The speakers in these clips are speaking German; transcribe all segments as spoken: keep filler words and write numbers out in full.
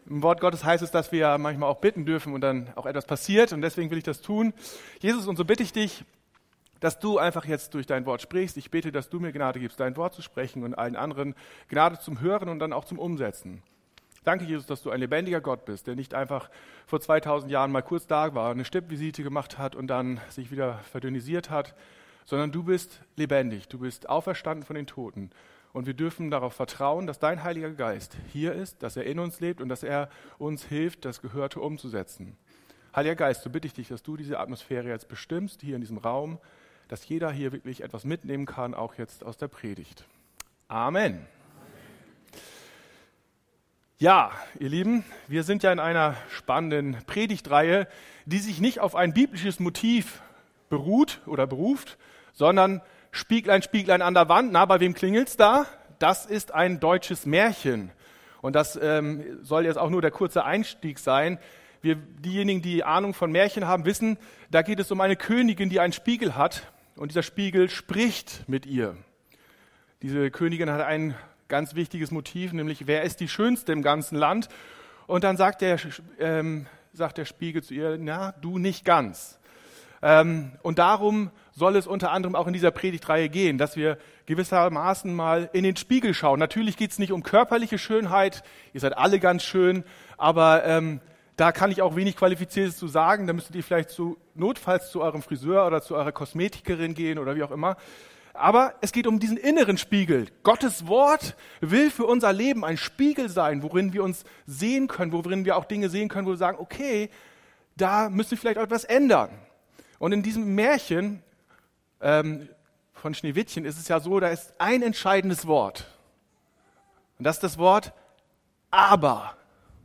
Im Wort Gottes heißt es, dass wir manchmal auch bitten dürfen und dann auch etwas passiert. Und deswegen will ich das tun. Jesus, und so bitte ich dich, dass du einfach jetzt durch dein Wort sprichst. Ich bete, dass du mir Gnade gibst, dein Wort zu sprechen und allen anderen Gnade zum Hören und dann auch zum Umsetzen. Danke, Jesus, dass du ein lebendiger Gott bist, der nicht einfach vor zweitausend Jahren mal kurz da war, eine Stippvisite gemacht hat und dann sich wieder verdünnisiert hat, sondern du bist lebendig, du bist auferstanden von den Toten. Und wir dürfen darauf vertrauen, dass dein Heiliger Geist hier ist, dass er in uns lebt und dass er uns hilft, das Gehörte umzusetzen. Heiliger Geist, so bitte ich dich, dass du diese Atmosphäre jetzt bestimmst, hier in diesem Raum, dass jeder hier wirklich etwas mitnehmen kann, auch jetzt aus der Predigt. Amen. Ja, ihr Lieben, wir sind ja in einer spannenden Predigtreihe, die sich nicht auf ein biblisches Motiv beruht oder beruft, sondern Spieglein, Spieglein an der Wand, na, bei wem klingelt's da? Das ist ein deutsches Märchen. Und das ähm, soll jetzt auch nur der kurze Einstieg sein. Wir, diejenigen, die Ahnung von Märchen haben, wissen, da geht es um eine Königin, die einen Spiegel hat. Und dieser Spiegel spricht mit ihr. Diese Königin hat ein ganz wichtiges Motiv, nämlich wer ist die Schönste im ganzen Land? Und dann sagt der, ähm, sagt der Spiegel zu ihr, na, du nicht ganz. Ähm, und darum soll es unter anderem auch in dieser Predigtreihe gehen, dass wir gewissermaßen mal in den Spiegel schauen. Natürlich geht es nicht um körperliche Schönheit, ihr seid alle ganz schön, aber ähm, da kann ich auch wenig Qualifiziertes zu sagen. Da müsstet ihr vielleicht zu, notfalls zu eurem Friseur oder zu eurer Kosmetikerin gehen oder wie auch immer. Aber es geht um diesen inneren Spiegel. Gottes Wort will für unser Leben ein Spiegel sein, worin wir uns sehen können, worin wir auch Dinge sehen können, wo wir sagen, okay, da müssen wir vielleicht auch etwas ändern. Und in diesem Märchen ähm, von Schneewittchen ist es ja so, da ist ein entscheidendes Wort. Und das ist das Wort aber.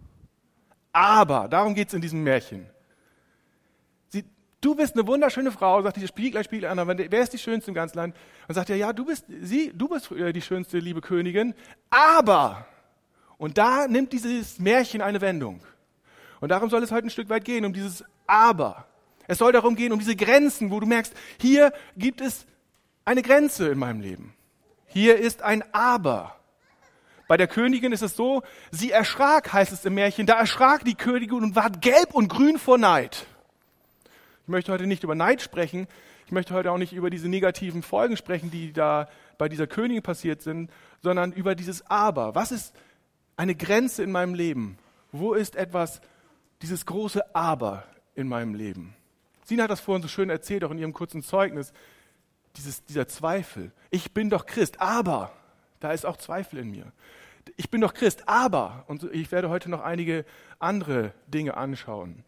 Aber, darum geht es in diesem Märchen. Sie, du bist eine wunderschöne Frau, sagt die Spieglein, Spieglein an der Wand, wer ist die Schönste im ganzen Land? Und sagt er, ja, du bist sie, du bist die schönste, liebe Königin, aber, und da nimmt dieses Märchen eine Wendung. Und darum soll es heute ein Stück weit gehen, um dieses aber. Es soll darum gehen, um diese Grenzen, wo du merkst, hier gibt es eine Grenze in meinem Leben. Hier ist ein Aber. Bei der Königin ist es so, sie erschrak, heißt es im Märchen, da erschrak die Königin und ward gelb und grün vor Neid. Ich möchte heute nicht über Neid sprechen, ich möchte heute auch nicht über diese negativen Folgen sprechen, die da bei dieser Königin passiert sind, sondern über dieses Aber. Was ist eine Grenze in meinem Leben? Wo ist etwas, dieses große Aber in meinem Leben? Sina hat das vorhin so schön erzählt, auch in ihrem kurzen Zeugnis, dieses, dieser Zweifel. Ich bin doch Christ, aber, da ist auch Zweifel in mir. Ich bin doch Christ, aber, und ich werde heute noch einige andere Dinge anschauen.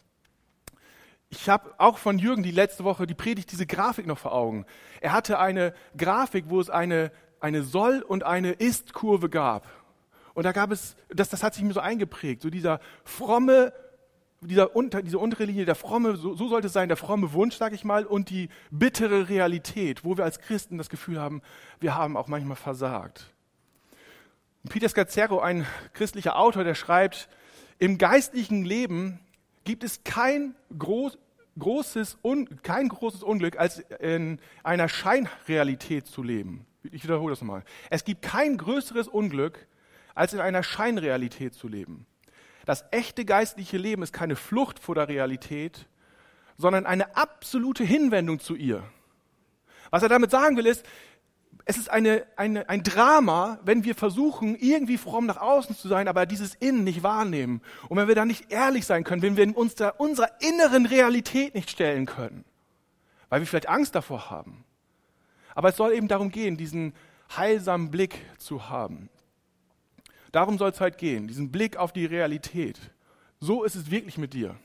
Ich habe auch von Jürgen die letzte Woche die Predigt, diese Grafik noch vor Augen. Er hatte eine Grafik, wo es eine, eine Soll- und eine Ist-Kurve gab. Und da gab es, das, das hat sich mir so eingeprägt, so dieser fromme, Dieser unter, diese untere Linie, der fromme, so, so sollte es sein, der fromme Wunsch, sag ich mal, und die bittere Realität, wo wir als Christen das Gefühl haben, wir haben auch manchmal versagt. Und Peter Scazzero, ein christlicher Autor, der schreibt, im geistlichen Leben gibt es kein, groß, großes, un, kein großes Unglück, als in einer Scheinrealität zu leben. Ich wiederhole das nochmal. Es gibt kein größeres Unglück, als in einer Scheinrealität zu leben. Das echte geistliche Leben ist keine Flucht vor der Realität, sondern eine absolute Hinwendung zu ihr. Was er damit sagen will, ist, es ist eine, eine, ein Drama, wenn wir versuchen, irgendwie fromm nach außen zu sein, aber dieses Innen nicht wahrnehmen. Und wenn wir da nicht ehrlich sein können, wenn wir uns da unserer inneren Realität nicht stellen können, weil wir vielleicht Angst davor haben. Aber es soll eben darum gehen, diesen heilsamen Blick zu haben. Darum soll es heute gehen, diesen Blick auf die Realität. So ist es wirklich mit dir.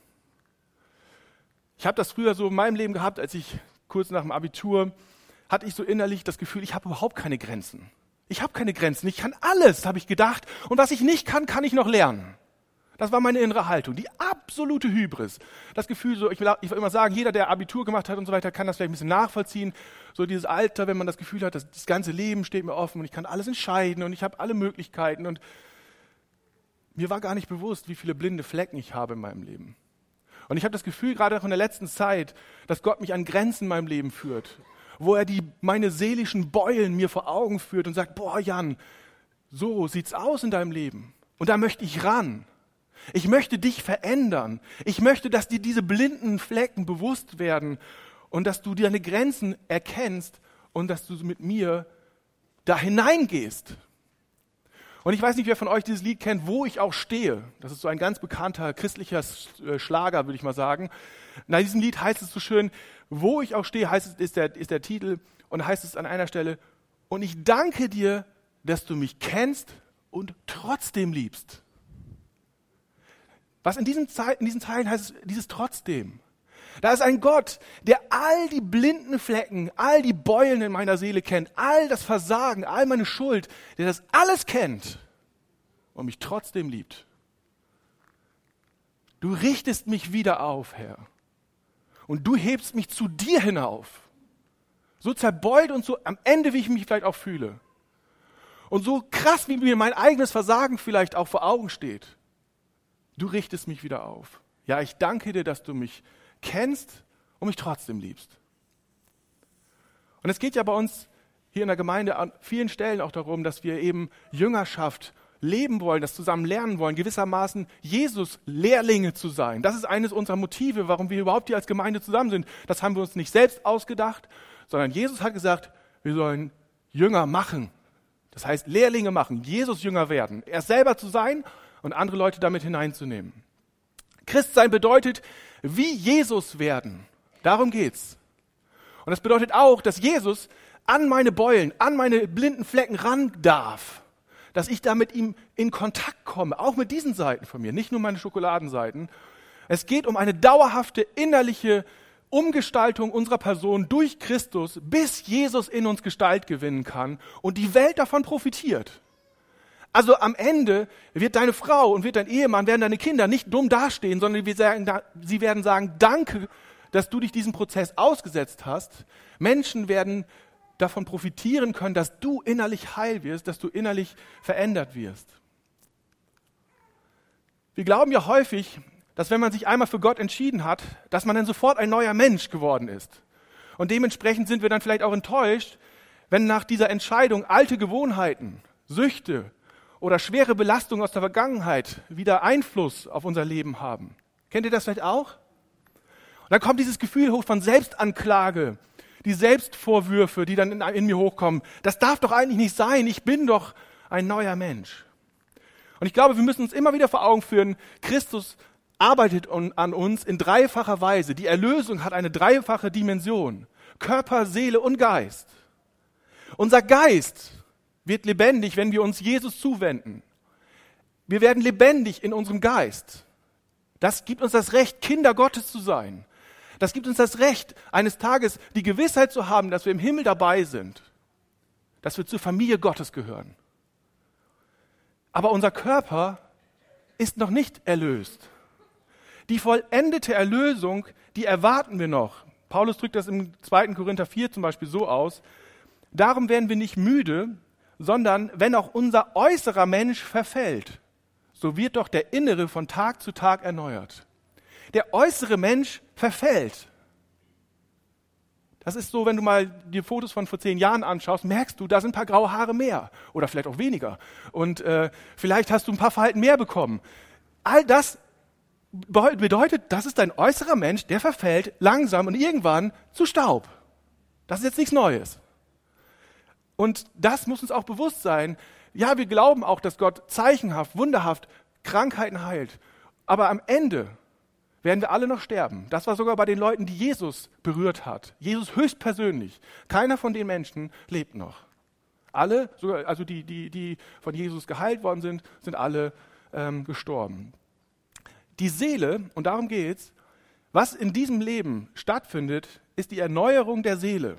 Ich habe das früher so in meinem Leben gehabt, als ich kurz nach dem Abitur, hatte ich so innerlich das Gefühl, ich habe überhaupt keine Grenzen. Ich habe keine Grenzen, ich kann alles, habe ich gedacht. Und was ich nicht kann, kann ich noch lernen. Das war meine innere Haltung, die absolute Hybris. Das Gefühl, so, ich will, ich will immer sagen, jeder, der Abitur gemacht hat und so weiter, kann das vielleicht ein bisschen nachvollziehen. So dieses Alter, wenn man das Gefühl hat, dass das ganze Leben steht mir offen und ich kann alles entscheiden und ich habe alle Möglichkeiten. Und mir war gar nicht bewusst, wie viele blinde Flecken ich habe in meinem Leben. Und ich habe das Gefühl, gerade auch in der letzten Zeit, dass Gott mich an Grenzen in meinem Leben führt, wo er die, meine seelischen Beulen mir vor Augen führt und sagt, boah Jan, so sieht's aus in deinem Leben. Und da möchte ich ran. Ich möchte dich verändern. Ich möchte, dass dir diese blinden Flecken bewusst werden und dass du deine Grenzen erkennst und dass du mit mir da hineingehst. Und ich weiß nicht, wer von euch dieses Lied kennt, Wo ich auch stehe. Das ist so ein ganz bekannter christlicher Schlager, würde ich mal sagen. Na, in diesem Lied heißt es so schön, Wo ich auch stehe, heißt es, ist der, ist der Titel, und da heißt es an einer Stelle, und ich danke dir, dass du mich kennst und trotzdem liebst. Was in diesen, Ze- in diesen Zeilen heißt, es, dieses trotzdem. Da ist ein Gott, der all die blinden Flecken, all die Beulen in meiner Seele kennt, all das Versagen, all meine Schuld, der das alles kennt und mich trotzdem liebt. Du richtest mich wieder auf, Herr. Und du hebst mich zu dir hinauf. So zerbeult und so am Ende, wie ich mich vielleicht auch fühle. Und so krass, wie mir mein eigenes Versagen vielleicht auch vor Augen steht. Du richtest mich wieder auf. Ja, ich danke dir, dass du mich kennst und mich trotzdem liebst. Und es geht ja bei uns hier in der Gemeinde an vielen Stellen auch darum, dass wir eben Jüngerschaft leben wollen, das zusammen lernen wollen, gewissermaßen Jesus Lehrlinge zu sein. Das ist eines unserer Motive, warum wir überhaupt hier als Gemeinde zusammen sind. Das haben wir uns nicht selbst ausgedacht, sondern Jesus hat gesagt, wir sollen Jünger machen. Das heißt, Lehrlinge machen, Jesus Jünger werden. Er selber zu sein und andere Leute damit hineinzunehmen. Christsein bedeutet, wie Jesus werden. Darum geht's. Und das bedeutet auch, dass Jesus an meine Beulen, an meine blinden Flecken ran darf. Dass ich da mit ihm in Kontakt komme, auch mit diesen Seiten von mir, nicht nur meine Schokoladenseiten. Es geht um eine dauerhafte innerliche Umgestaltung unserer Person durch Christus, bis Jesus in uns Gestalt gewinnen kann und die Welt davon profitiert. Also am Ende wird deine Frau und wird dein Ehemann, werden deine Kinder nicht dumm dastehen, sondern wir sagen, sie werden sagen, danke, dass du dich diesem Prozess ausgesetzt hast. Menschen werden davon profitieren können, dass du innerlich heil wirst, dass du innerlich verändert wirst. Wir glauben ja häufig, dass wenn man sich einmal für Gott entschieden hat, dass man dann sofort ein neuer Mensch geworden ist. Und dementsprechend sind wir dann vielleicht auch enttäuscht, wenn nach dieser Entscheidung alte Gewohnheiten, Süchte oder schwere Belastungen aus der Vergangenheit wieder Einfluss auf unser Leben haben. Kennt ihr das vielleicht auch? Und dann kommt dieses Gefühl hoch von Selbstanklage, die Selbstvorwürfe, die dann in, in mir hochkommen. Das darf doch eigentlich nicht sein, ich bin doch ein neuer Mensch. Und ich glaube, wir müssen uns immer wieder vor Augen führen, Christus arbeitet an uns in dreifacher Weise. Die Erlösung hat eine dreifache Dimension. Körper, Seele und Geist. Unser Geist wird lebendig, wenn wir uns Jesus zuwenden. Wir werden lebendig in unserem Geist. Das gibt uns das Recht, Kinder Gottes zu sein. Das gibt uns das Recht, eines Tages die Gewissheit zu haben, dass wir im Himmel dabei sind. Dass wir zur Familie Gottes gehören. Aber unser Körper ist noch nicht erlöst. Die vollendete Erlösung, die erwarten wir noch. Paulus drückt das im zweiten Korinther vier zum Beispiel so aus. Darum werden wir nicht müde, sondern wenn auch unser äußerer Mensch verfällt, so wird doch der innere von Tag zu Tag erneuert. Der äußere Mensch verfällt. Das ist so, wenn du mal die Fotos von vor zehn Jahren anschaust, merkst du, da sind ein paar graue Haare mehr oder vielleicht auch weniger. Und äh, vielleicht hast du ein paar Verhalten mehr bekommen. All das bedeutet, das ist dein äußerer Mensch, der verfällt langsam und irgendwann zu Staub. Das ist jetzt nichts Neues. Und das muss uns auch bewusst sein. Ja, wir glauben auch, dass Gott zeichenhaft, wunderhaft Krankheiten heilt. Aber am Ende werden wir alle noch sterben. Das war sogar bei den Leuten, die Jesus berührt hat. Jesus höchstpersönlich. Keiner von den Menschen lebt noch. Alle, sogar, also die, die, die von Jesus geheilt worden sind, sind alle ähm, gestorben. Die Seele, und darum geht's, was in diesem Leben stattfindet, ist die Erneuerung der Seele.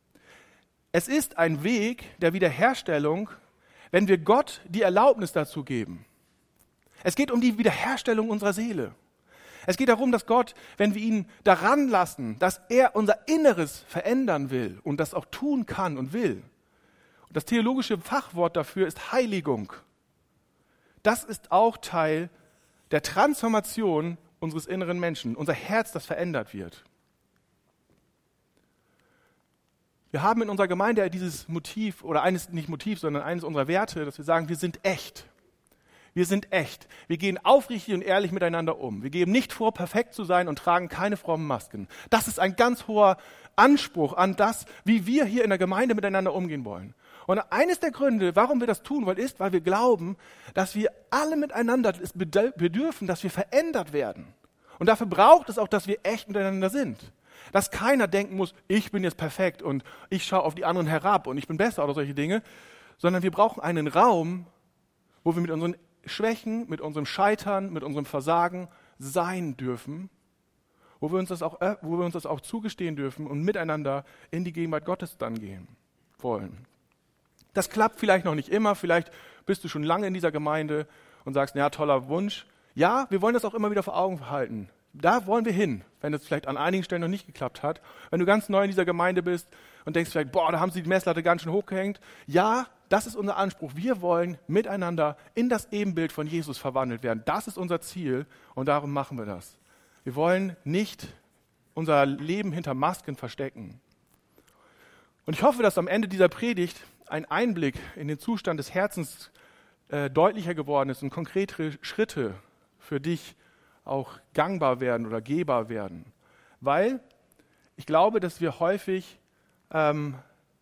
Es ist ein Weg der Wiederherstellung, wenn wir Gott die Erlaubnis dazu geben. Es geht um die Wiederherstellung unserer Seele. Es geht darum, dass Gott, wenn wir ihn daran lassen, dass er unser Inneres verändern will und das auch tun kann und will. Und das theologische Fachwort dafür ist Heiligung. Das ist auch Teil der Transformation unseres inneren Menschen, unser Herz, das verändert wird. Wir haben in unserer Gemeinde dieses Motiv, oder eines nicht Motiv, sondern eines unserer Werte, dass wir sagen, wir sind echt. Wir sind echt. Wir gehen aufrichtig und ehrlich miteinander um. Wir geben nicht vor, perfekt zu sein und tragen keine frommen Masken. Das ist ein ganz hoher Anspruch an das, wie wir hier in der Gemeinde miteinander umgehen wollen. Und eines der Gründe, warum wir das tun wollen, ist, weil wir glauben, dass wir alle miteinander es bedürfen, dass wir verändert werden. Und dafür braucht es auch, dass wir echt miteinander sind. Dass keiner denken muss, ich bin jetzt perfekt und ich schaue auf die anderen herab und ich bin besser oder solche Dinge, sondern wir brauchen einen Raum, wo wir mit unseren Schwächen, mit unserem Scheitern, mit unserem Versagen sein dürfen, wo wir uns das auch, wo wir uns das auch zugestehen dürfen und miteinander in die Gegenwart Gottes dann gehen wollen. Das klappt vielleicht noch nicht immer, vielleicht bist du schon lange in dieser Gemeinde und sagst, ja, toller Wunsch. Ja, wir wollen das auch immer wieder vor Augen halten. Da wollen wir hin, wenn es vielleicht an einigen Stellen noch nicht geklappt hat. Wenn du ganz neu in dieser Gemeinde bist und denkst vielleicht, boah, da haben sie die Messlatte ganz schön hochgehängt. Ja, das ist unser Anspruch. Wir wollen miteinander in das Ebenbild von Jesus verwandelt werden. Das ist unser Ziel und darum machen wir das. Wir wollen nicht unser Leben hinter Masken verstecken. Und ich hoffe, dass am Ende dieser Predigt ein Einblick in den Zustand des Herzens äh, deutlicher geworden ist und konkrete Schritte für dich auch gangbar werden oder gehbar werden. Weil ich glaube, dass wir häufig ähm,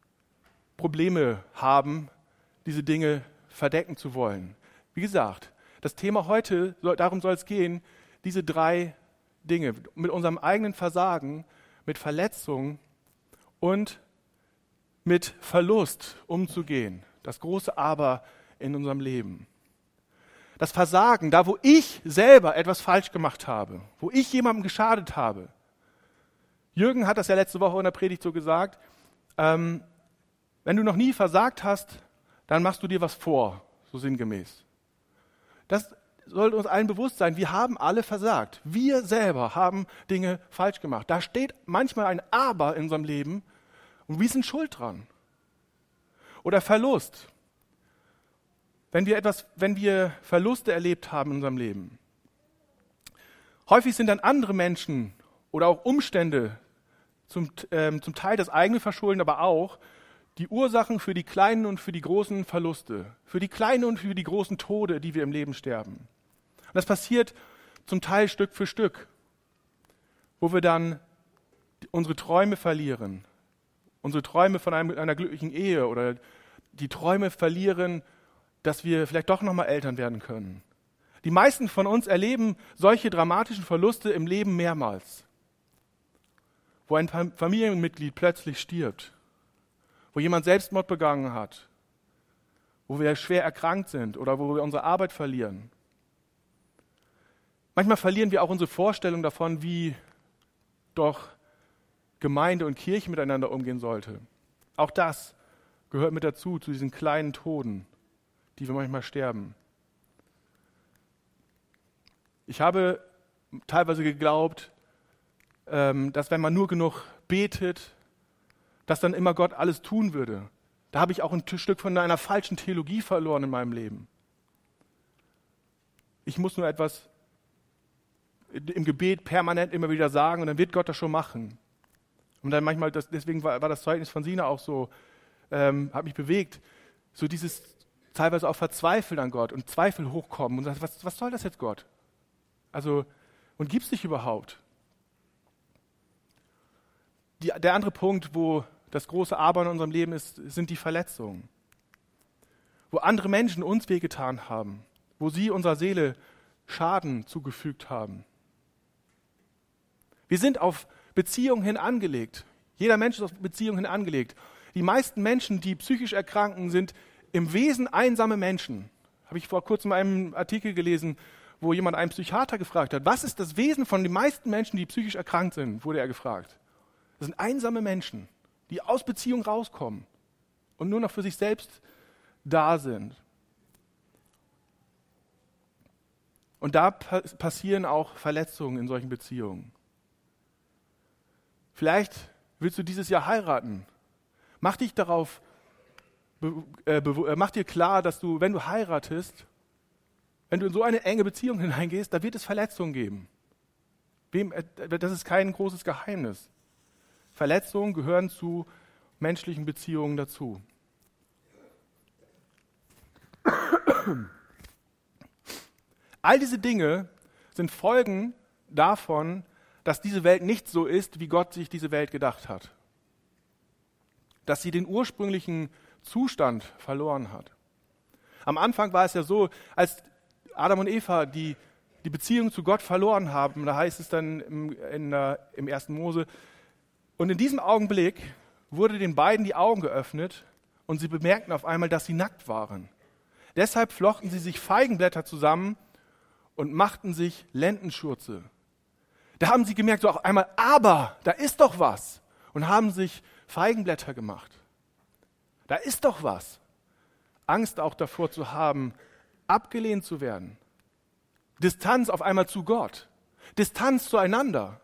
Probleme haben, diese Dinge verdecken zu wollen. Wie gesagt, das Thema heute, darum soll es gehen, diese drei Dinge, mit unserem eigenen Versagen, mit Verletzungen und mit Verlust umzugehen. Das große Aber in unserem Leben. Das Versagen, da wo ich selber etwas falsch gemacht habe, wo ich jemandem geschadet habe. Jürgen hat das ja letzte Woche in der Predigt so gesagt, ähm, wenn du noch nie versagt hast, dann machst du dir was vor, so sinngemäß. Das sollte uns allen bewusst sein, wir haben alle versagt. Wir selber haben Dinge falsch gemacht. Da steht manchmal ein Aber in unserem Leben und wir sind schuld dran. Oder Verlust. Wenn wir etwas, wenn wir Verluste erlebt haben in unserem Leben. Häufig sind dann andere Menschen oder auch Umstände, zum, ähm, zum Teil das eigene Verschulden, aber auch die Ursachen für die kleinen und für die großen Verluste, für die kleinen und für die großen Tode, die wir im Leben sterben. Und das passiert zum Teil Stück für Stück, wo wir dann unsere Träume verlieren, unsere Träume von einem, einer glücklichen Ehe oder die Träume verlieren, dass wir vielleicht doch nochmal Eltern werden können. Die meisten von uns erleben solche dramatischen Verluste im Leben mehrmals, wo ein Familienmitglied plötzlich stirbt, wo jemand Selbstmord begangen hat, wo wir schwer erkrankt sind oder wo wir unsere Arbeit verlieren. Manchmal verlieren wir auch unsere Vorstellung davon, wie doch Gemeinde und Kirche miteinander umgehen sollte. Auch das gehört mit dazu, zu diesen kleinen Toden, die wir manchmal sterben. Ich habe teilweise geglaubt, dass wenn man nur genug betet, dass dann immer Gott alles tun würde. Da habe ich auch ein Stück von einer falschen Theologie verloren in meinem Leben. Ich muss nur etwas im Gebet permanent immer wieder sagen und dann wird Gott das schon machen. Und dann manchmal, das, deswegen war, war das Zeugnis von Sina auch so, ähm, hat mich bewegt, so dieses teilweise auch Verzweifeln an Gott und Zweifel hochkommen und sagt, was, was soll das jetzt, Gott? Also, und gibt es dich überhaupt? Die, der andere Punkt, wo das große Aber in unserem Leben ist, sind die Verletzungen. Wo andere Menschen uns wehgetan haben, wo sie unserer Seele Schaden zugefügt haben. Wir sind auf Beziehungen hin angelegt. Jeder Mensch ist auf Beziehungen hin angelegt. Die meisten Menschen, die psychisch erkranken, sind im Wesen einsame Menschen. Habe ich vor kurzem einen Artikel gelesen, wo jemand einen Psychiater gefragt hat, was ist das Wesen von den meisten Menschen, die psychisch erkrankt sind, wurde er gefragt. Das sind einsame Menschen, die aus Beziehung rauskommen und nur noch für sich selbst da sind. Und da pa- passieren auch Verletzungen in solchen Beziehungen. Vielleicht willst du dieses Jahr heiraten. Mach dich darauf, be- äh, be- mach dir klar, dass du, wenn du heiratest, wenn du in so eine enge Beziehung hineingehst, da wird es Verletzungen geben. Wem, äh, das ist kein großes Geheimnis. Verletzungen gehören zu menschlichen Beziehungen dazu. All diese Dinge sind Folgen davon, dass diese Welt nicht so ist, wie Gott sich diese Welt gedacht hat. Dass sie den ursprünglichen Zustand verloren hat. Am Anfang war es ja so, als Adam und Eva die, die Beziehung zu Gott verloren haben, da heißt es dann im, in der, im ersten Mose, und in diesem Augenblick wurde den beiden die Augen geöffnet und sie bemerkten auf einmal, dass sie nackt waren. Deshalb flochten sie sich Feigenblätter zusammen und machten sich Lendenschurze. Da haben sie gemerkt, so auf einmal, aber da ist doch was. Und haben sich Feigenblätter gemacht. Da ist doch was. Angst auch davor zu haben, abgelehnt zu werden. Distanz auf einmal zu Gott. Distanz zueinander.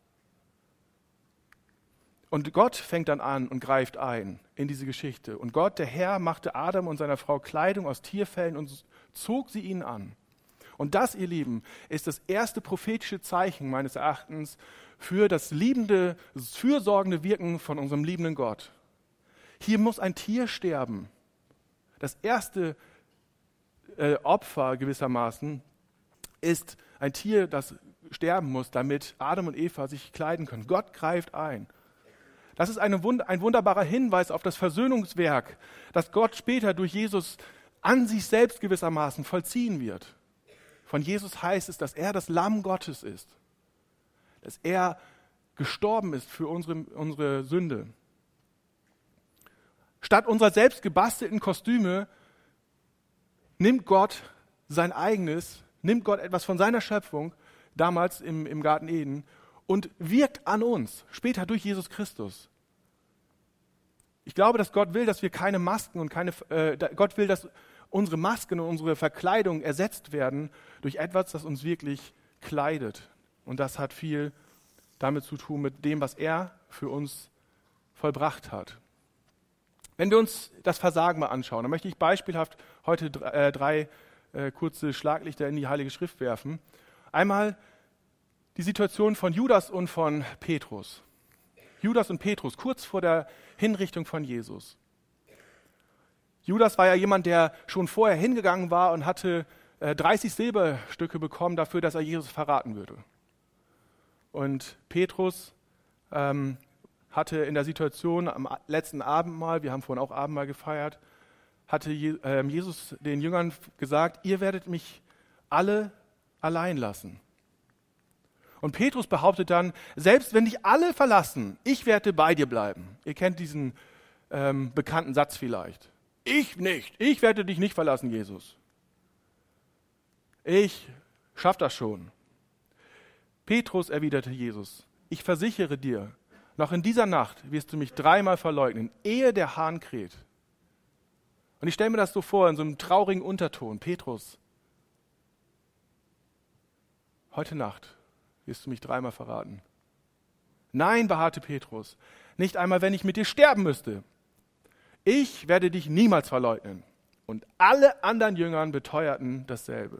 Und Gott fängt dann an und greift ein in diese Geschichte. Und Gott, der Herr, machte Adam und seiner Frau Kleidung aus Tierfellen und zog sie ihnen an. Und das, ihr Lieben, ist das erste prophetische Zeichen meines Erachtens für das liebende, das fürsorgende Wirken von unserem liebenden Gott. Hier muss ein Tier sterben. Das erste äh, Opfer gewissermaßen ist ein Tier, das sterben muss, damit Adam und Eva sich kleiden können. Gott greift ein. Das ist eine, ein wunderbarer Hinweis auf das Versöhnungswerk, das Gott später durch Jesus an sich selbst gewissermaßen vollziehen wird. Von Jesus heißt es, dass er das Lamm Gottes ist, dass er gestorben ist für unsere, unsere Sünde. Statt unserer selbst gebastelten Kostüme nimmt Gott sein eigenes, nimmt Gott etwas von seiner Schöpfung, damals im, im Garten Eden, und wirkt an uns, später durch Jesus Christus. Ich glaube, dass Gott will, dass wir keine Masken und keine, äh, Gott will, dass unsere Masken und unsere Verkleidung ersetzt werden durch etwas, das uns wirklich kleidet. Und das hat viel damit zu tun, mit dem, was er für uns vollbracht hat. Wenn wir uns das Versagen mal anschauen, dann möchte ich beispielhaft heute drei, äh, drei äh, kurze Schlaglichter in die Heilige Schrift werfen. Einmal die Situation von Judas und von Petrus. Judas und Petrus, kurz vor der Hinrichtung von Jesus. Judas war ja jemand, der schon vorher hingegangen war und hatte äh, dreißig Silberstücke bekommen dafür, dass er Jesus verraten würde. Und Petrus ähm, hatte in der Situation am letzten Abendmahl, wir haben vorhin auch Abendmahl gefeiert, hatte Je- äh, Jesus den Jüngern gesagt, ihr werdet mich alle allein lassen. Und Petrus behauptet dann, selbst wenn dich alle verlassen, ich werde bei dir bleiben. Ihr kennt diesen ähm, bekannten Satz vielleicht. Ich nicht, ich werde dich nicht verlassen, Jesus. Ich schaff das schon. Petrus erwiderte Jesus, ich versichere dir, noch in dieser Nacht wirst du mich dreimal verleugnen, ehe der Hahn kräht. Und ich stelle mir das so vor, in so einem traurigen Unterton. Petrus, heute Nacht wirst du mich dreimal verraten. Nein, beharrte Petrus, nicht einmal, wenn ich mit dir sterben müsste. Ich werde dich niemals verleugnen. Und alle anderen Jüngern beteuerten dasselbe.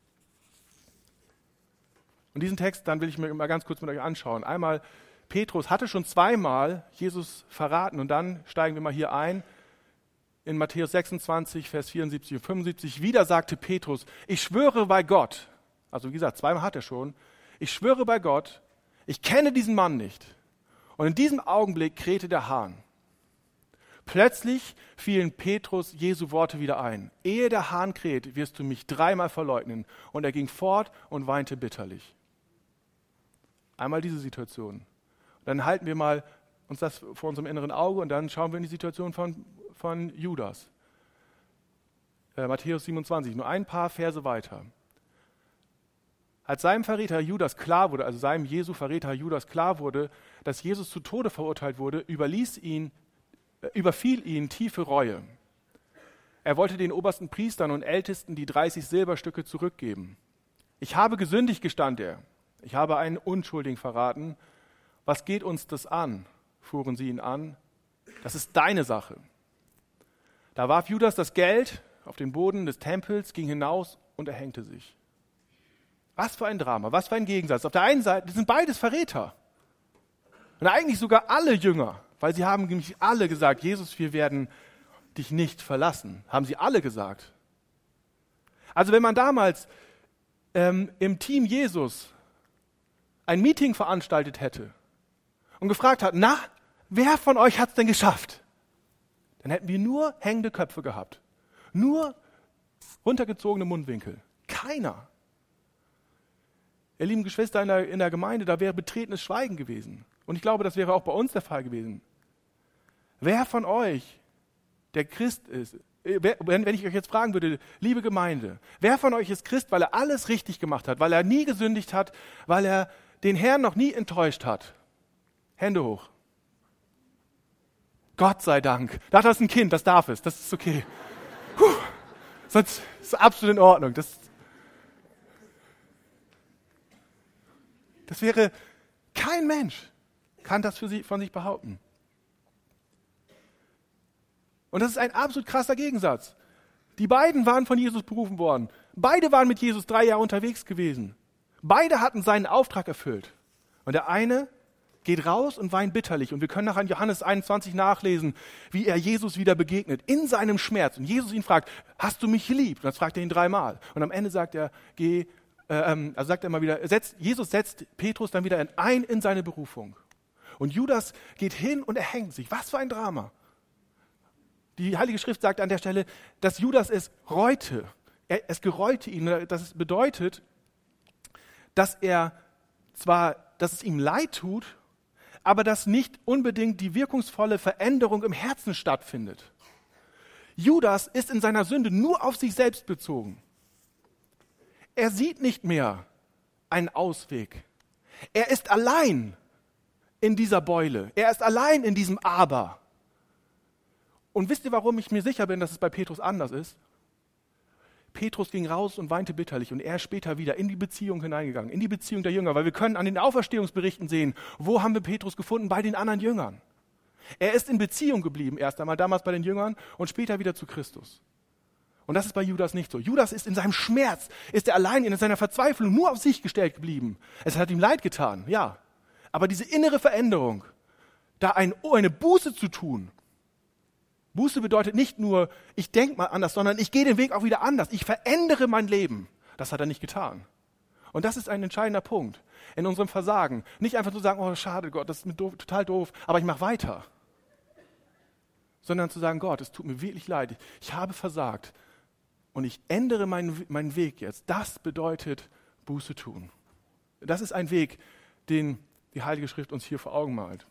Und diesen Text, dann will ich mir mal ganz kurz mit euch anschauen. Einmal, Petrus hatte schon zweimal Jesus verraten und dann steigen wir mal hier ein. In Matthäus sechsundzwanzig, Vers vierundsiebzig und fünfundsiebzig, wieder sagte Petrus, ich schwöre bei Gott, also wie gesagt, zweimal hat er schon, ich schwöre bei Gott, ich kenne diesen Mann nicht. Und in diesem Augenblick krähte der Hahn. Plötzlich fielen Petrus Jesu Worte wieder ein. Ehe der Hahn kräht, wirst du mich dreimal verleugnen. Und er ging fort und weinte bitterlich. Einmal diese Situation. Und dann halten wir mal uns das vor unserem inneren Auge und dann schauen wir in die Situation von, von Judas. Äh, Matthäus siebenundzwanzig, nur ein paar Verse weiter. Als seinem Verräter Judas klar wurde, also seinem Jesu-Verräter Judas klar wurde, dass Jesus zu Tode verurteilt wurde, überließ ihn überfiel ihn tiefe Reue. Er wollte den obersten Priestern und Ältesten die dreißig Silberstücke zurückgeben. Ich habe gesündigt, gestand er. Ich habe einen Unschuldigen verraten. Was geht uns das an? Fuhren sie ihn an. Das ist deine Sache. Da warf Judas das Geld auf den Boden des Tempels, ging hinaus und erhängte sich. Was für ein Drama, was für ein Gegensatz. Auf der einen Seite, das sind beides Verräter. Und eigentlich sogar alle Jünger. Weil sie haben nämlich alle gesagt, Jesus, wir werden dich nicht verlassen. Haben sie alle gesagt. Also wenn man damals ähm, im Team Jesus ein Meeting veranstaltet hätte und gefragt hat, na, wer von euch hat es denn geschafft? Dann hätten wir nur hängende Köpfe gehabt. Nur runtergezogene Mundwinkel. Keiner. Ihr lieben Geschwister in der, in der Gemeinde, da wäre betretenes Schweigen gewesen. Und ich glaube, das wäre auch bei uns der Fall gewesen. Wer von euch, der Christ ist, wer, wenn, wenn ich euch jetzt fragen würde, liebe Gemeinde, wer von euch ist Christ, weil er alles richtig gemacht hat, weil er nie gesündigt hat, weil er den Herrn noch nie enttäuscht hat? Hände hoch. Gott sei Dank. Da hat das ein Kind, das darf es, das ist okay. Puh. Sonst ist es absolut in Ordnung. Das, das wäre, kein Mensch kann das für sie, von sich behaupten. Und das ist ein absolut krasser Gegensatz. Die beiden waren von Jesus berufen worden. Beide waren mit Jesus drei Jahre unterwegs gewesen. Beide hatten seinen Auftrag erfüllt. Und der eine geht raus und weint bitterlich. Und wir können nachher in Johannes einundzwanzig nachlesen, wie er Jesus wieder begegnet, in seinem Schmerz. Und Jesus ihn fragt, hast du mich geliebt? Und das fragt er ihn dreimal. Und am Ende sagt er, geh, äh, also sagt er mal wieder, setzt, Jesus setzt Petrus dann wieder ein in seine Berufung. Und Judas geht hin und er hängt sich. Was für ein Drama. Die Heilige Schrift sagt an der Stelle, dass Judas es reute. Er, es gereute ihn. Das bedeutet, dass er zwar, dass es ihm leid tut, aber dass nicht unbedingt die wirkungsvolle Veränderung im Herzen stattfindet. Judas ist in seiner Sünde nur auf sich selbst bezogen. Er sieht nicht mehr einen Ausweg. Er ist allein in dieser Beule. Er ist allein in diesem Aber. Und wisst ihr, warum ich mir sicher bin, dass es bei Petrus anders ist? Petrus ging raus und weinte bitterlich und er ist später wieder in die Beziehung hineingegangen, in die Beziehung der Jünger, weil wir können an den Auferstehungsberichten sehen, wo haben wir Petrus gefunden? Bei den anderen Jüngern. Er ist in Beziehung geblieben, erst einmal damals bei den Jüngern und später wieder zu Christus. Und das ist bei Judas nicht so. Judas ist in seinem Schmerz, ist er allein in seiner Verzweiflung nur auf sich gestellt geblieben. Es hat ihm leid getan, ja. Aber diese innere Veränderung, da ein, eine Buße zu tun, Buße bedeutet nicht nur, ich denke mal anders, sondern ich gehe den Weg auch wieder anders. Ich verändere mein Leben. Das hat er nicht getan. Und das ist ein entscheidender Punkt in unserem Versagen. Nicht einfach zu sagen, oh schade Gott, das ist mir doof, total doof, aber ich mache weiter. Sondern zu sagen, Gott, es tut mir wirklich leid, ich habe versagt und ich ändere meinen, meinen Weg jetzt. Das bedeutet Buße tun. Das ist ein Weg, den die Heilige Schrift uns hier vor Augen malt.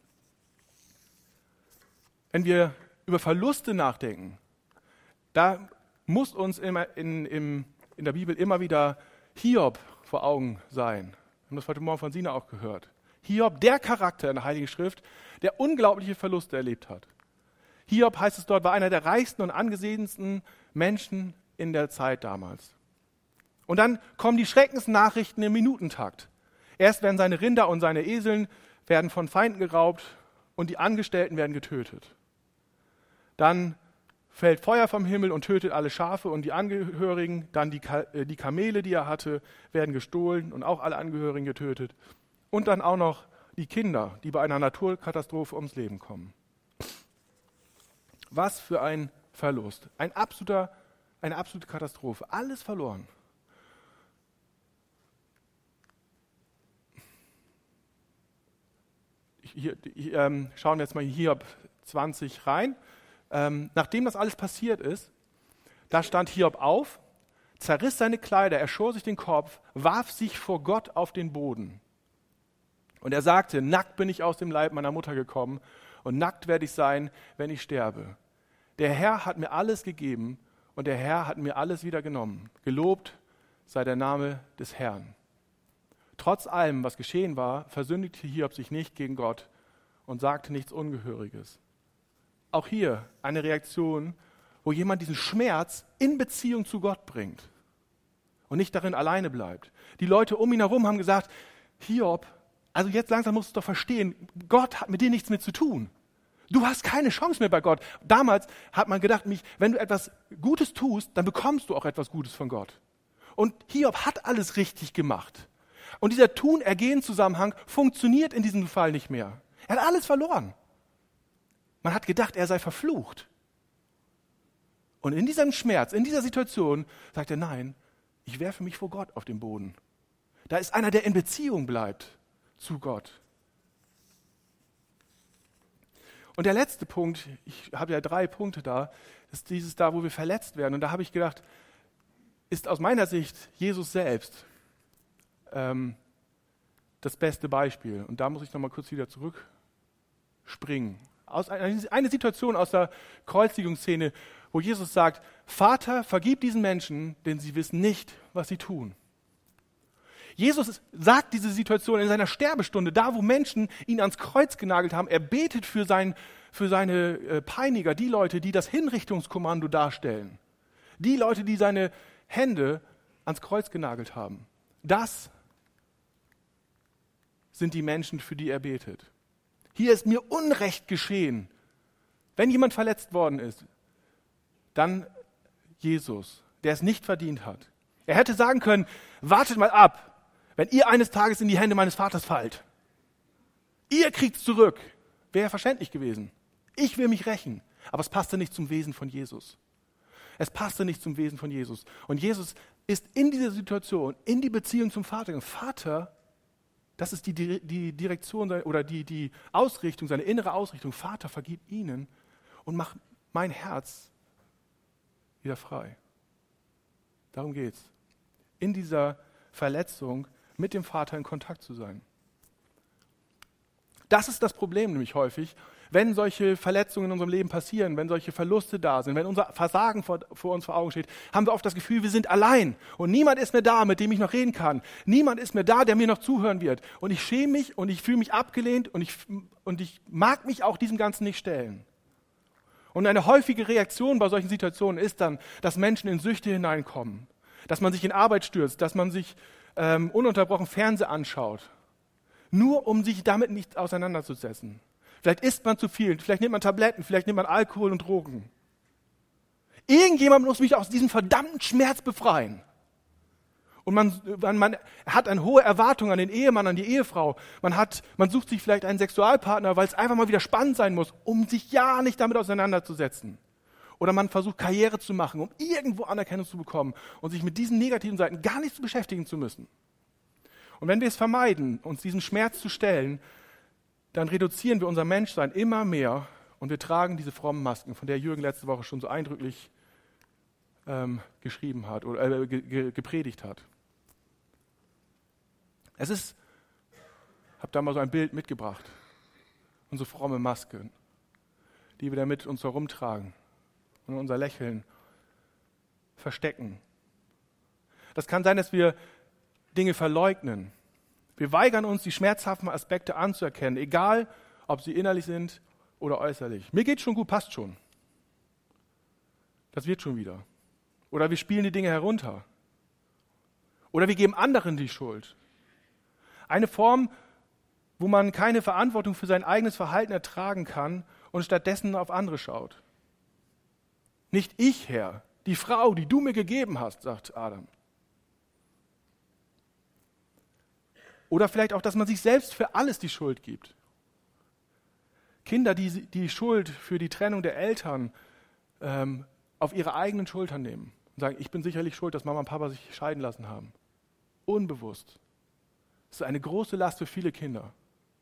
Wenn wir über Verluste nachdenken, da muss uns immer in, in, in der Bibel immer wieder Hiob vor Augen sein. Wir haben das heute Morgen von Sina auch gehört. Hiob, der Charakter in der Heiligen Schrift, der unglaubliche Verluste erlebt hat. Hiob, heißt es dort, war einer der reichsten und angesehensten Menschen in der Zeit damals. Und dann kommen die Schreckensnachrichten im Minutentakt. Erst werden seine Rinder und seine Eseln werden von Feinden geraubt und die Angestellten werden getötet. Dann fällt Feuer vom Himmel und tötet alle Schafe und die Angehörigen. Dann die, Ka- die Kamele, die er hatte, werden gestohlen und auch alle Angehörigen getötet. Und dann auch noch die Kinder, die bei einer Naturkatastrophe ums Leben kommen. Was für ein Verlust. Ein absoluter, eine absolute Katastrophe. Alles verloren. Hier, hier, ähm, schauen wir jetzt mal Hiob zwanzig rein. Ähm, nachdem das alles passiert ist, da stand Hiob auf, zerriss seine Kleider, er schor sich den Kopf, warf sich vor Gott auf den Boden. Und er sagte, nackt bin ich aus dem Leib meiner Mutter gekommen und nackt werde ich sein, wenn ich sterbe. Der Herr hat mir alles gegeben und der Herr hat mir alles wieder genommen. Gelobt sei der Name des Herrn. Trotz allem, was geschehen war, versündigte Hiob sich nicht gegen Gott und sagte nichts Ungehöriges. Auch hier eine Reaktion, wo jemand diesen Schmerz in Beziehung zu Gott bringt und nicht darin alleine bleibt. Die Leute um ihn herum haben gesagt, Hiob, also jetzt langsam musst du doch verstehen, Gott hat mit dir nichts mehr zu tun. Du hast keine Chance mehr bei Gott. Damals hat man gedacht, wenn du etwas Gutes tust, dann bekommst du auch etwas Gutes von Gott. Und Hiob hat alles richtig gemacht. Und dieser Tun-Ergehen-Zusammenhang funktioniert in diesem Fall nicht mehr. Er hat alles verloren. Man hat gedacht, er sei verflucht. Und in diesem Schmerz, in dieser Situation, sagt er, nein, Ich werfe mich vor Gott auf den Boden. Da ist einer, der in Beziehung bleibt zu Gott. Und der letzte Punkt, ich habe ja drei Punkte da, ist dieses da, wo wir verletzt werden. Und da habe ich gedacht, ist aus meiner Sicht Jesus selbst ähm, das beste Beispiel. Und da muss ich nochmal kurz wieder zurückspringen. Aus eine, eine Situation aus der Kreuzigungsszene, wo Jesus sagt, Vater, vergib diesen Menschen, denn sie wissen nicht, was sie tun. Jesus sagt diese Situation in seiner Sterbestunde, da wo Menschen ihn ans Kreuz genagelt haben. Er betet für, sein, für seine äh, Peiniger, die Leute, die das Hinrichtungskommando darstellen. Die Leute, die seine Hände ans Kreuz genagelt haben. Das sind die Menschen, für die er betet. Hier ist mir Unrecht geschehen. Wenn jemand verletzt worden ist, dann Jesus, der es nicht verdient hat. Er hätte sagen können, wartet mal ab, wenn ihr eines Tages in die Hände meines Vaters fallt. Ihr kriegt's zurück. Wäre verständlich gewesen. Ich will mich rächen. Aber es passte nicht zum Wesen von Jesus. Es passte nicht zum Wesen von Jesus. Und Jesus ist in dieser Situation, in die Beziehung zum Vater. Und Vater, das ist die, die Direktion oder die, die Ausrichtung, seine innere Ausrichtung. Vater, vergib ihnen und mach mein Herz wieder frei. Darum geht's. In dieser Verletzung mit dem Vater in Kontakt zu sein. Das ist das Problem nämlich häufig, wenn solche Verletzungen in unserem Leben passieren, wenn solche Verluste da sind, wenn unser Versagen vor, vor uns vor Augen steht, haben wir oft das Gefühl, wir sind allein und niemand ist mehr da, mit dem ich noch reden kann. Niemand ist mehr da, der mir noch zuhören wird. Und ich schäme mich und ich fühle mich abgelehnt und ich, und ich mag mich auch diesem Ganzen nicht stellen. Und eine häufige Reaktion bei solchen Situationen ist dann, dass Menschen in Süchte hineinkommen, dass man sich in Arbeit stürzt, dass man sich ähm, ununterbrochen Fernsehen anschaut, nur um sich damit nicht auseinanderzusetzen. Vielleicht isst man zu viel, vielleicht nimmt man Tabletten, vielleicht nimmt man Alkohol und Drogen. Irgendjemand muss mich aus diesem verdammten Schmerz befreien. Und man, man, man hat eine hohe Erwartung an den Ehemann, an die Ehefrau. Man, hat, man sucht sich vielleicht einen Sexualpartner, weil es einfach mal wieder spannend sein muss, um sich ja nicht damit auseinanderzusetzen. Oder man versucht, Karriere zu machen, um irgendwo Anerkennung zu bekommen und sich mit diesen negativen Seiten gar nicht zu beschäftigen zu müssen. Und wenn wir es vermeiden, uns diesem Schmerz zu stellen, dann reduzieren wir unser Menschsein immer mehr und wir tragen diese frommen Masken, von der Jürgen letzte Woche schon so eindrücklich ähm, geschrieben hat oder äh, ge- ge- gepredigt hat. Es ist, ich habe da mal so ein Bild mitgebracht, unsere fromme Maske, die wir da mit uns herumtragen und unser Lächeln verstecken. Das kann sein, dass wir Dinge verleugnen. Wir weigern uns, die schmerzhaften Aspekte anzuerkennen, egal ob sie innerlich sind oder äußerlich. Mir geht's schon gut, passt schon. Das wird schon wieder. Oder wir spielen die Dinge herunter. Oder wir geben anderen die Schuld. Eine Form, wo man keine Verantwortung für sein eigenes Verhalten ertragen kann und stattdessen auf andere schaut. Nicht ich, Herr, die Frau, die du mir gegeben hast, sagt Adam. Oder vielleicht auch, dass man sich selbst für alles die Schuld gibt. Kinder, die die Schuld für die Trennung der Eltern ähm, auf ihre eigenen Schultern nehmen und sagen, ich bin sicherlich schuld, dass Mama und Papa sich scheiden lassen haben. Unbewusst. Das ist eine große Last für viele Kinder.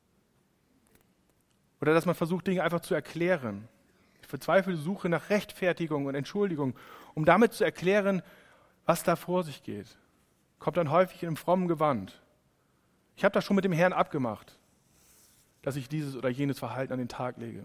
Oder dass man versucht, Dinge einfach zu erklären. Ich verzweifle Suche nach Rechtfertigung und Entschuldigung, um damit zu erklären, was da vor sich geht. Kommt dann häufig in einem frommen Gewand. Ich habe das schon mit dem Herrn abgemacht, dass ich dieses oder jenes Verhalten an den Tag lege.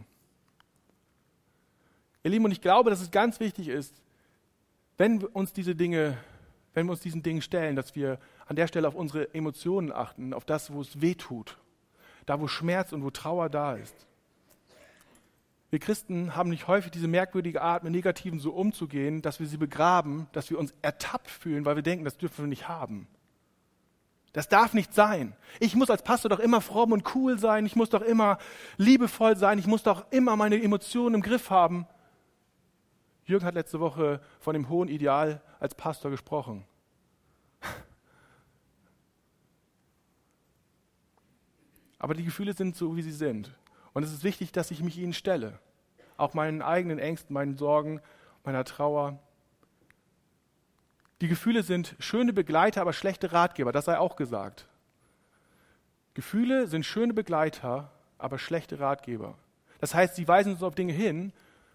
Ihr Lieben, und ich glaube, dass es ganz wichtig ist, wenn wir uns diese Dinge, wenn wir uns diesen Dingen stellen, dass wir an der Stelle auf unsere Emotionen achten, auf das, wo es weh tut, da wo Schmerz und wo Trauer da ist. Wir Christen haben nicht häufig diese merkwürdige Art, mit Negativen so umzugehen, dass wir sie begraben, dass wir uns ertappt fühlen, weil wir denken, das dürfen wir nicht haben. Das darf nicht sein. Ich muss als Pastor doch immer fromm und cool sein. Ich muss doch immer liebevoll sein. Ich muss doch immer meine Emotionen im Griff haben. Jürgen hat letzte Woche von dem hohen Ideal als Pastor gesprochen. Aber die Gefühle sind so, wie sie sind. Und es ist wichtig, dass ich mich ihnen stelle. Auch meinen eigenen Ängsten, meinen Sorgen, meiner Trauer. Die Gefühle sind schöne Begleiter, aber schlechte Ratgeber, das sei auch gesagt. Gefühle sind schöne Begleiter, aber schlechte Ratgeber. Das heißt, sie weisen uns auf Dinge hin,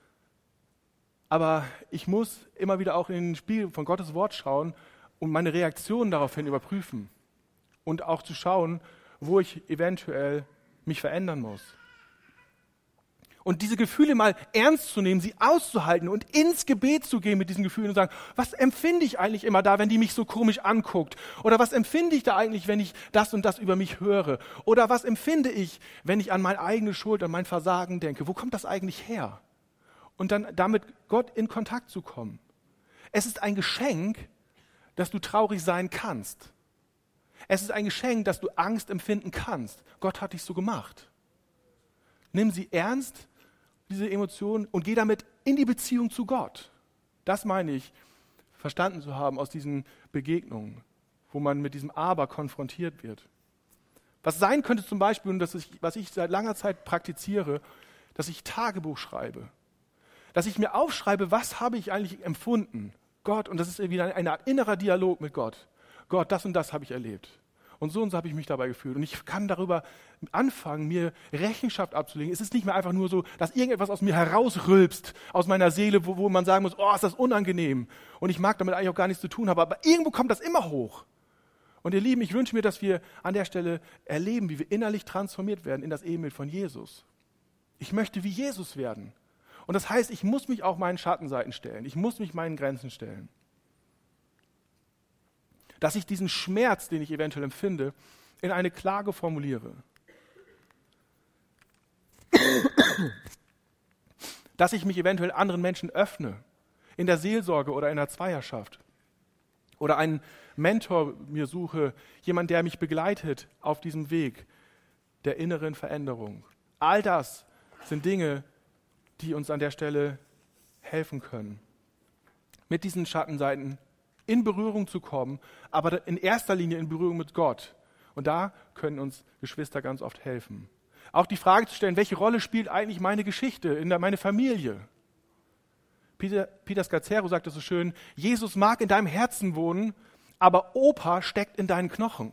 aber ich muss immer wieder auch in den Spiegel von Gottes Wort schauen und meine Reaktionen daraufhin überprüfen und auch zu schauen, wo ich eventuell mich verändern muss. Und diese Gefühle mal ernst zu nehmen, sie auszuhalten und ins Gebet zu gehen mit diesen Gefühlen und sagen, was empfinde ich eigentlich immer da, wenn die mich so komisch anguckt? Oder was empfinde ich da eigentlich, wenn ich das und das über mich höre? Oder was empfinde ich, wenn ich an meine eigene Schuld, an mein Versagen denke? Wo kommt das eigentlich her? Und dann damit Gott in Kontakt zu kommen. Es ist ein Geschenk, dass du traurig sein kannst. Es ist ein Geschenk, dass du Angst empfinden kannst. Gott hat dich so gemacht. Nimm sie ernst, diese Emotionen, und geh damit in die Beziehung zu Gott. Das meine ich, verstanden zu haben aus diesen Begegnungen, wo man mit diesem Aber konfrontiert wird. Was sein könnte zum Beispiel, und das ist, was ich seit langer Zeit praktiziere, dass ich Tagebuch schreibe. Dass ich mir aufschreibe, was habe ich eigentlich empfunden? Gott, und das ist wieder ein innerer Dialog mit Gott. Gott, das und das habe ich erlebt. Und so und so habe ich mich dabei gefühlt. Und ich kann darüber anfangen, mir Rechenschaft abzulegen. Es ist nicht mehr einfach nur so, dass irgendetwas aus mir herausrülpst, aus meiner Seele, wo, wo man sagen muss, oh, ist das unangenehm. Und ich mag damit eigentlich auch gar nichts zu tun haben. Aber irgendwo kommt das immer hoch. Und ihr Lieben, ich wünsche mir, dass wir an der Stelle erleben, wie wir innerlich transformiert werden in das Ebenbild von Jesus. Ich möchte wie Jesus werden. Und das heißt, ich muss mich auch meinen Schattenseiten stellen. Ich muss mich meinen Grenzen stellen. Dass ich diesen Schmerz, den ich eventuell empfinde, in eine Klage formuliere. Dass ich mich eventuell anderen Menschen öffne, in der Seelsorge oder in der Zweierschaft. Oder einen Mentor mir suche, jemand, der mich begleitet auf diesem Weg der inneren Veränderung. All das sind Dinge, die uns an der Stelle helfen können. Mit diesen Schattenseiten in Berührung zu kommen, aber in erster Linie in Berührung mit Gott. Und da können uns Geschwister ganz oft helfen. Auch die Frage zu stellen, welche Rolle spielt eigentlich meine Geschichte, in der, meine Familie? Peter, Peter Scazzero sagt es so schön, Jesus mag in deinem Herzen wohnen, aber Opa steckt in deinen Knochen.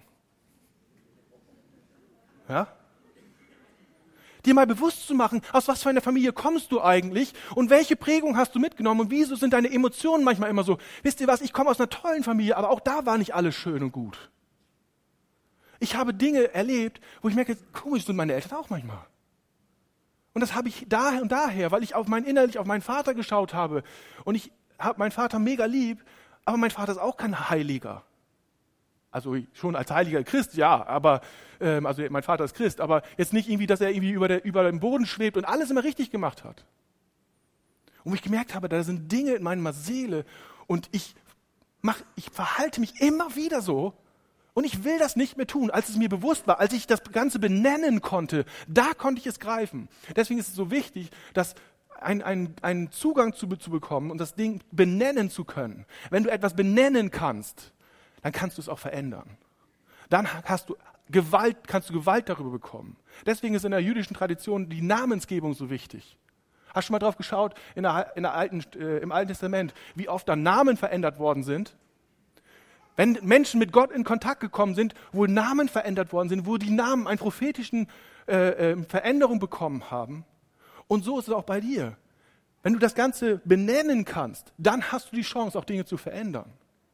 Ja? Dir mal bewusst zu machen, aus was für einer Familie kommst du eigentlich und welche Prägung hast du mitgenommen und wieso sind deine Emotionen manchmal immer so, wisst ihr was, ich komme aus einer tollen Familie, aber auch da war nicht alles schön und gut. Ich habe Dinge erlebt, wo ich merke, komisch sind meine Eltern auch manchmal. Und das habe ich daher und daher, weil ich auf mein innerlich auf meinen Vater geschaut habe und ich habe meinen Vater mega lieb, aber mein Vater ist auch kein Heiliger. Also schon als heiliger Christ, ja, aber ähm, also mein Vater ist Christ, aber jetzt nicht irgendwie, dass er irgendwie über, der, über dem Boden schwebt und alles immer richtig gemacht hat. Und wo ich gemerkt habe, da sind Dinge in meiner Seele und ich, mach, ich verhalte mich immer wieder so und ich will das nicht mehr tun, als es mir bewusst war, als ich das Ganze benennen konnte, da konnte ich es greifen. Deswegen ist es so wichtig, dass ein, ein, einen Zugang zu, zu bekommen und das Ding benennen zu können. Wenn du etwas benennen kannst, dann kannst du es auch verändern. Dann hast du Gewalt, kannst du Gewalt darüber bekommen. Deswegen ist in der jüdischen Tradition die Namensgebung so wichtig. Hast du schon mal drauf geschaut, in der, in der alten, äh, im Alten Testament, wie oft da Namen verändert worden sind? Wenn Menschen mit Gott in Kontakt gekommen sind, wo Namen verändert worden sind, wo die Namen eine prophetische äh, äh, Veränderung bekommen haben. Und so ist es auch bei dir. Wenn du das Ganze benennen kannst, dann hast du die Chance, auch Dinge zu verändern.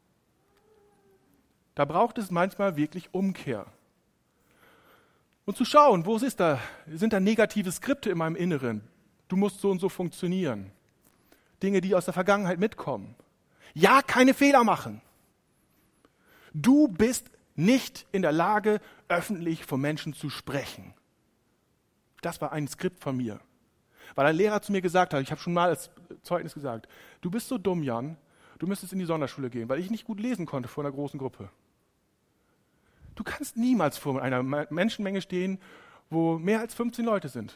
Da braucht es manchmal wirklich Umkehr. Und zu schauen, wo es ist da, sind da negative Skripte in meinem Inneren. Du musst so und so funktionieren. Dinge, die aus der Vergangenheit mitkommen. Ja, keine Fehler machen. Du bist nicht in der Lage, öffentlich vor Menschen zu sprechen. Das war ein Skript von mir. Weil ein Lehrer zu mir gesagt hat, ich habe schon mal als Zeugnis gesagt, du bist so dumm, Jan, du müsstest in die Sonderschule gehen, weil ich nicht gut lesen konnte vor einer großen Gruppe. Du kannst niemals vor einer Menschenmenge stehen, wo mehr als fünfzehn Leute sind.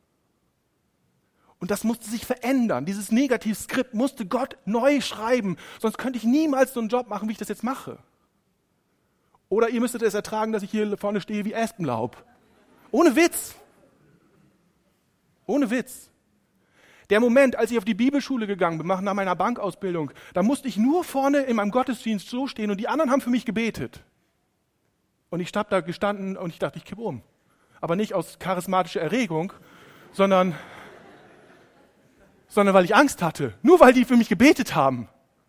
Und das musste sich verändern. Dieses Negativskript musste Gott neu schreiben. Sonst könnte ich niemals so einen Job machen, wie ich das jetzt mache. Oder ihr müsstet es ertragen, dass ich hier vorne stehe wie Espenlaub. Ohne Witz. Ohne Witz. Der Moment, als ich auf die Bibelschule gegangen bin, nach meiner Bankausbildung, da musste ich nur vorne in meinem Gottesdienst so stehen und die anderen haben für mich gebetet. Und ich habe da gestanden und ich dachte, ich kippe um. Aber nicht aus charismatischer Erregung, sondern, sondern weil ich Angst hatte. Nur weil die für mich gebetet haben.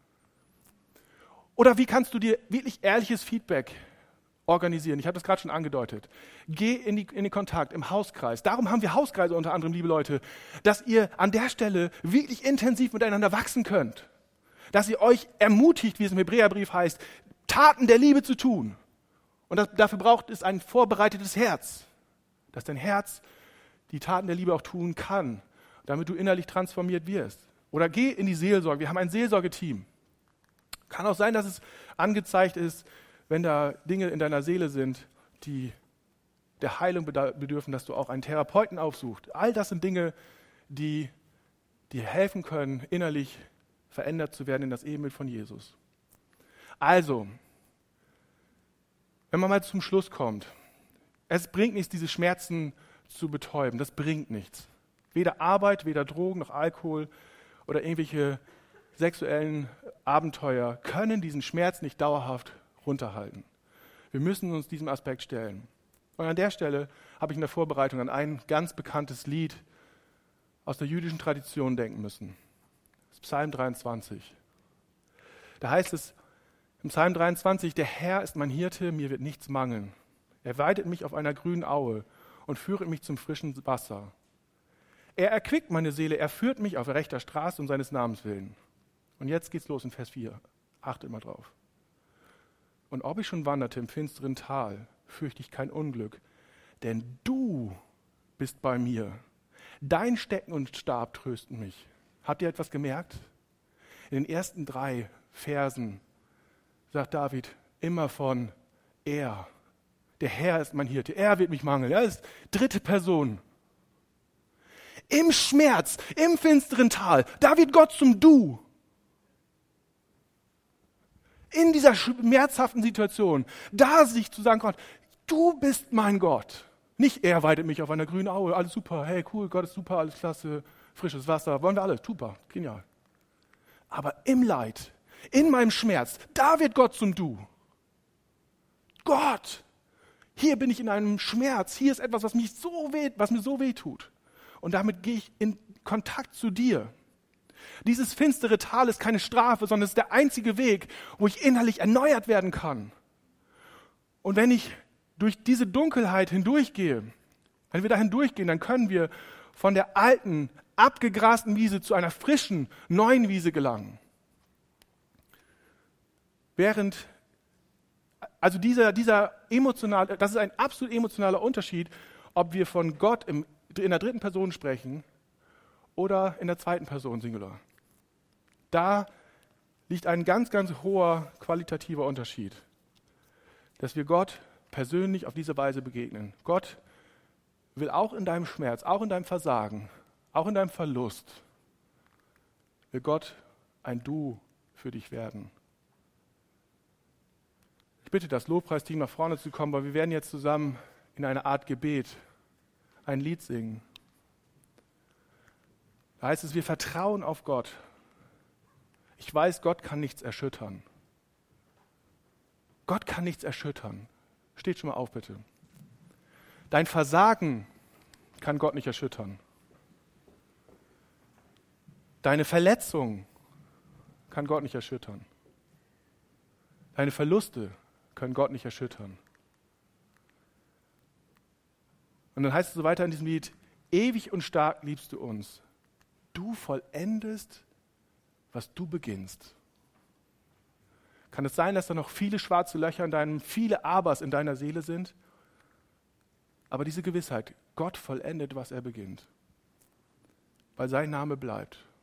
Oder wie kannst du dir wirklich ehrliches Feedback organisieren? Ich habe das gerade schon angedeutet. Geh in, die, in den Kontakt im Hauskreis. Darum haben wir Hauskreise unter anderem, liebe Leute, dass ihr an der Stelle wirklich intensiv miteinander wachsen könnt. Dass ihr euch ermutigt, wie es im Hebräerbrief heißt, Taten der Liebe zu tun. Und das, dafür braucht es ein vorbereitetes Herz, dass dein Herz die Taten der Liebe auch tun kann, damit du innerlich transformiert wirst. Oder geh in die Seelsorge. Wir haben ein Seelsorgeteam. Kann auch sein, dass es angezeigt ist, wenn da Dinge in deiner Seele sind, die der Heilung bedürfen, dass du auch einen Therapeuten aufsuchst. All das sind Dinge, die dir helfen können, innerlich verändert zu werden in das Ebenbild von Jesus. Also, wenn man mal zum Schluss kommt, es bringt nichts, diese Schmerzen zu betäuben. Das bringt nichts. Weder Arbeit, weder Drogen noch Alkohol oder irgendwelche sexuellen Abenteuer können diesen Schmerz nicht dauerhaft runterhalten. Wir müssen uns diesem Aspekt stellen. Und an der Stelle habe ich in der Vorbereitung an ein ganz bekanntes Lied aus der jüdischen Tradition denken müssen. Das ist Psalm dreiundzwanzig. Da heißt es im Psalm dreiundzwanzig, der Herr ist mein Hirte, mir wird nichts mangeln. Er weidet mich auf einer grünen Aue und führet mich zum frischen Wasser. Er erquickt meine Seele, er führt mich auf rechter Straße um seines Namens willen. Und jetzt geht's los in Vers vier. Achtet mal drauf. Und ob ich schon wanderte im finsteren Tal, fürchte ich kein Unglück, denn du bist bei mir. Dein Stecken und Stab trösten mich. Habt ihr etwas gemerkt? In den ersten drei Versen sagt David immer von er. Der Herr ist mein Hirte, er wird mich mangeln. Er ist dritte Person. Im Schmerz, im finsteren Tal, da wird Gott zum Du. In dieser schmerzhaften Situation, da sich zu sagen, Gott, du bist mein Gott. Nicht er weidet mich auf einer grünen Aue, alles super, hey cool, Gott ist super, alles klasse, frisches Wasser, wollen wir alle, super, genial. Aber im Leid, in meinem Schmerz, da wird Gott zum Du. Gott, hier bin ich in einem Schmerz, hier ist etwas, was, mich so weh, was mir so weh tut. Und damit gehe ich in Kontakt zu dir. Dieses finstere Tal ist keine Strafe, sondern es ist der einzige Weg, wo ich innerlich erneuert werden kann. Und wenn ich durch diese Dunkelheit hindurchgehe, wenn wir da hindurchgehen, dann können wir von der alten, abgegrasten Wiese zu einer frischen, neuen Wiese gelangen. Während, also dieser, dieser emotionale, das ist ein absolut emotionaler Unterschied, ob wir von Gott im, in der dritten Person sprechen oder in der zweiten Person Singular. Da liegt ein ganz, ganz hoher qualitativer Unterschied, dass wir Gott persönlich auf diese Weise begegnen. Gott will auch in deinem Schmerz, auch in deinem Versagen, auch in deinem Verlust, will Gott ein Du für dich werden. Ich bitte das Lobpreisteam nach vorne zu kommen, weil wir werden jetzt zusammen in einer Art Gebet ein Lied singen. Da heißt es, wir vertrauen auf Gott. Ich weiß, Gott kann nichts erschüttern. Gott kann nichts erschüttern. Steht schon mal auf, bitte. Dein Versagen kann Gott nicht erschüttern. Deine Verletzung kann Gott nicht erschüttern. Deine Verluste können Gott nicht erschüttern. Und dann heißt es so weiter in diesem Lied, ewig und stark liebst du uns. Du vollendest, was du beginnst. Kann es sein, dass da noch viele schwarze Löcher in deinem, viele Abers in deiner Seele sind? Aber diese Gewissheit, Gott vollendet, was er beginnt. Weil sein Name bleibt.